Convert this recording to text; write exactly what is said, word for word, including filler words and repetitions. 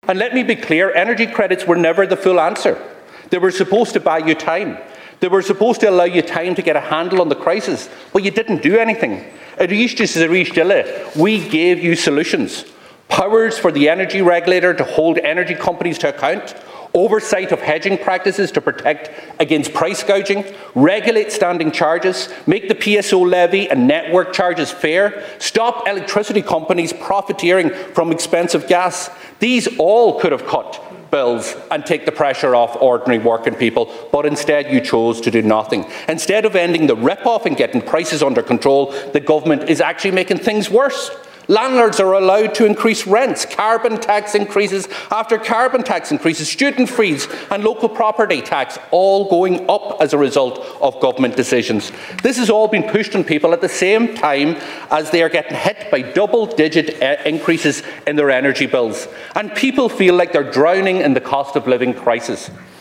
And let me be clear, energy credits were never the full answer. They were supposed to buy you time. They were supposed to allow you time to get a handle on the crisis, but you didn't do anything. At East we gave you solutions. Powers for the energy regulator to hold energy companies to account, oversight of hedging practices to protect against price gouging, regulate standing charges, make the P S O levy and network charges fair, stop electricity companies profiteering from expensive gas. These all could have cut bills and take the pressure off ordinary working people, but instead you chose to do nothing. Instead of ending the rip-off and getting prices under control, the government is actually making things worse. Landlords are allowed to increase rents, carbon tax increases after carbon tax increases, student fees and local property tax all going up as a result of government decisions. This has all been pushed on people at the same time as they are getting hit by double-digit uh, increases in their energy bills. And people feel like they're drowning in the cost of living crisis.